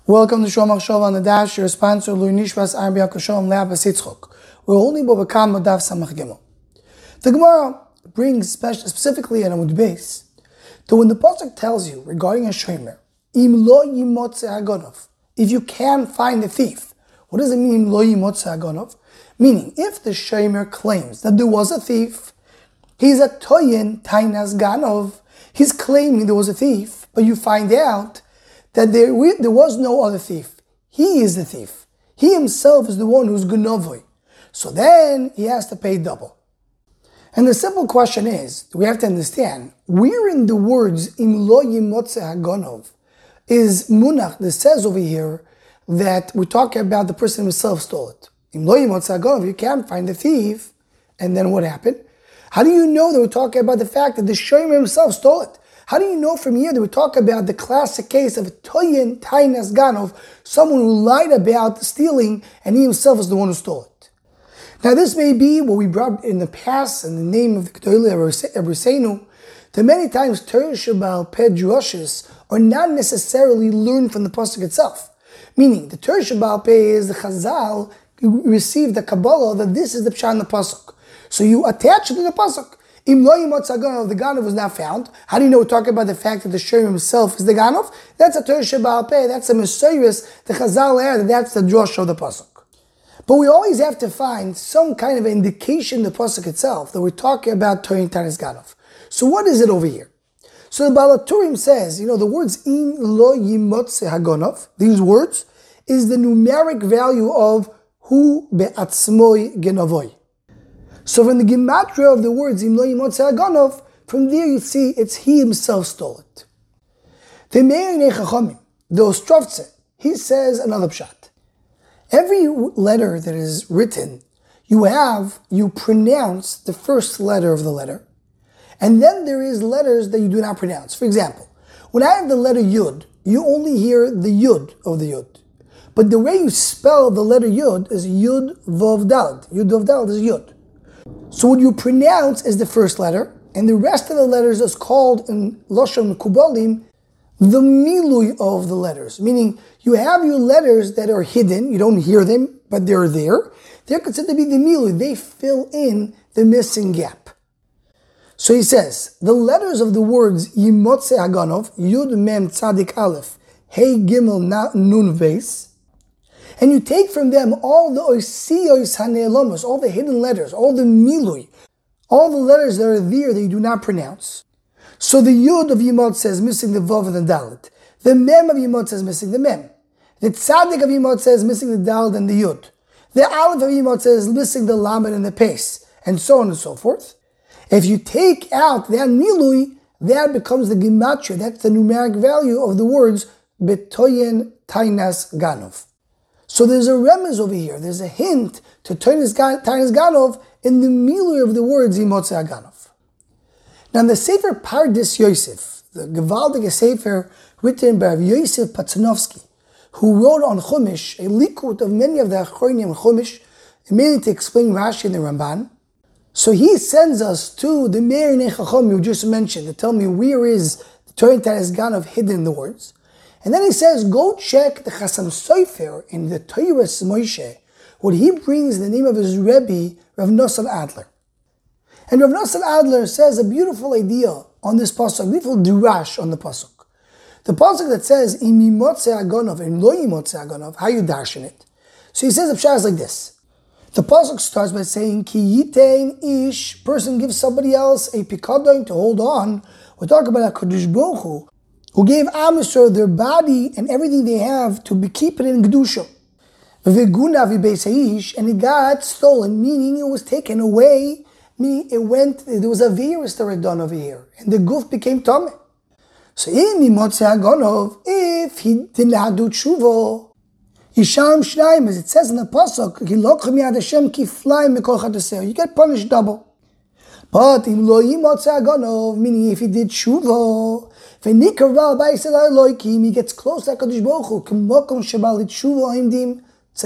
Welcome to Shomach Shov on the Dash, your sponsor, Lui Nishvas Arbi HaKoshom Le'Abba Sitzchok. We're holding Bobakam Daf Samach Gimel. The Gemara brings specifically in Amud Beis that when the Pasuk tells you regarding a shomer, Im lo yimotze hagonov, if you can find the thief. What does it mean, Im lo yimotze hagonov? Meaning, if the shomer claims that there was a thief, he's a toyin tainas ganov, he's claiming there was a thief, but you find out that there was no other thief. He is the thief. He himself is the one who's gunovoy. So then he has to pay double. And the simple question is, we have to understand, where in the words Im lo yimotze hagonov is munach that says over here that we're talking about the person himself stole it. Im lo yimotze hagonov, you can't find the thief. And then what happened? How do you know that we're talking about the fact that the shomer himself stole it? How do you know from here that we talk about the classic case of Toyin Tainas Ganov, someone who lied about stealing and he himself is the one who stole it? Now this may be what we brought in the past in the name of the Gedolei Ebriseinu, that many times Torah Sheba'al Peh drushes are not necessarily learned from the Pasuk itself. Meaning, the Torah Sheba'al Peh is the Chazal received the Kabbalah that this is the Pshat in the Pasuk. So you attach it to the Pasuk. Im lo yimotze hagonov, the ganov was not found. How do you know we're talking about the fact that the shomer himself is the ganov? That's a Torah Sheba'al Peh, that's a Mesiris, the Chazal added, that's the drush of the Pasuk. But we always have to find some kind of indication in the Pasuk itself that we're talking about Toyin Tainas Ganov. So what is it over here? So the Baal HaTurim says, the words Im lo yimotze hagonov, these words, is the numeric value of hu be'atzmoi genovoy. So from the gematria of the words Im lo yimotze hagonov, from there you see it's he himself stole it. The Me'inei Chachamim, the Ostrovtze, he says another pshat. Every letter that is written, you pronounce the first letter of the letter, and then there is letters that you do not pronounce. For example, when I have the letter Yud, you only hear the Yud of the Yud. But the way you spell the letter Yud is Yud Vav Daled. Yud Vav Daled is Yud. So what you pronounce is the first letter, and the rest of the letters is called in Lashon Mekubalim the milui of the letters. Meaning you have your letters that are hidden, you don't hear them, but they're there. They're considered to be the milui. They fill in the missing gap. So he says, the letters of the words Yimotze Hagonov, Yud Mem Tzadik Aleph, Hey Gimel Nun Veis, and you take from them all the oisiyos hane'elomos, all the hidden letters, all the milui, all the letters that are there that you do not pronounce. So the Yud of Yimot says missing the Vav and the Dalet. The Mem of Yimot says missing the Mem. The Tzadik of Yimot says missing the Dalet and the Yud. The Aleph of Yimot says missing the Lamed and the Pes, and so on and so forth. If you take out that milui, that becomes the gematria, that's the numeric value of the words Betoyen Tainas Ganov. So there's a remez over here, there's a hint to Tainas Ganov in the milui of the words Yimotze hagonov. Now in the Sefer Pardes Yosef, the Gevaldige Sefer written by Yosef Patsanovsky, who wrote on Chumash, a likut of many of the Achronim Chumash, mainly to explain Rashi and the Ramban. So he sends us to the Me'inei Chachamim you just mentioned to tell me where is the Toyin Tainas Ganov hidden in the words. And then he says, go check the Chasam Sofer in the Toras Moshe, what he brings the name of his Rebbe, Rav Nosson Adler. And Rav Nosson Adler says a beautiful idea on this pasuk, beautiful dirash on the pasuk. The pasuk that says, Im yimotze hagonov, Im lo yimotze hagonov, how you darshan it? So he says the pshat is like this. The pasuk starts by saying, Ki yitein ish, person gives somebody else a pikadon to hold on. We're talking about HaKadosh Baruch Hu, who gave Am Yisrael their body and everything they have to keep it in Kedusha. And it got stolen, meaning it was taken away, meaning there was a virus that were done over here, and the guf became tameh. So if he did not do tshuva, Yisham Shnaim, as it says in the pasuk, you get punished double. But meaning if he did tshuva, he gets close to HaKadosh Baruch Hu,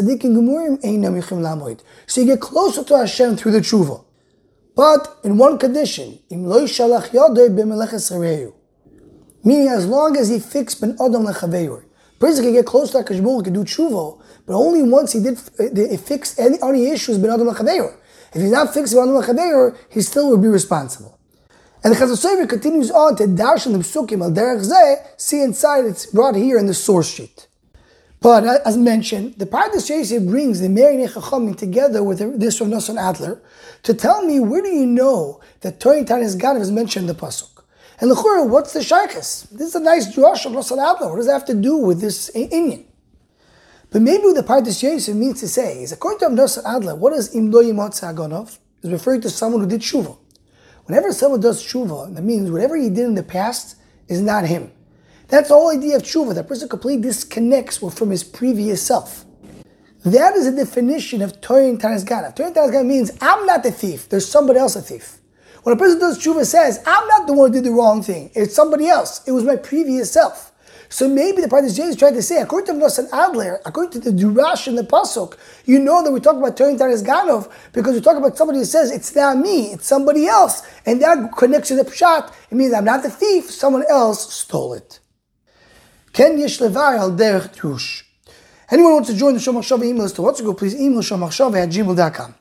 so you get closer to Hashem through the tshuva. But in one condition, meaning as long as he fixed ben adam lechaveir, person can get close to HaKadosh Baruch Hu, can do tshuva, but only once he did fix any issues b'adam l'chaveir. If he's not fixing b'adam l'chaveir, he still would be responsible. And the Chazal Sofer continues on to darshan the psukim al derech zeh. See inside, it's brought here in the source sheet. But as mentioned, the Pardes Yosef brings the Meri Chachamim together with this from Nosson Adler to tell me, where do you know that Torah Tanis Ganav is mentioned in the pasuk? And l'chura, what's the shaykhis? This is a nice drush of Nosson Adler. What does it have to do with this inyan? But maybe what the Pardes Yosef means to say is, according to Nosson Adler, what is Im Lo Yimotze Haganov? Is referring to someone who did tshuva. Whenever someone does tshuva, that means whatever he did in the past is not him. That's the whole idea of tshuva. That person completely disconnects from his previous self. That is a definition of Torah Tanis Ganav. Torah Tanis Ganav means, I'm not the thief, there's somebody else a thief. When a person does tshuva, says, I'm not the one who did the wrong thing, it's somebody else, it was my previous self. So maybe the Pardes Yosef is trying to say, according to Nosson Adler, according to the Durash in the Pasuk, you know that we talk about Torah Tanis Ganav because we talk about somebody who says, it's not me, it's somebody else. And that connects to the Pshat. It means I'm not the thief, someone else stole it. Ken yesh levar al derech drush. Anyone who wants to join the Shomachshava email list to WhatsApp, please email shomachshava@gmail.com.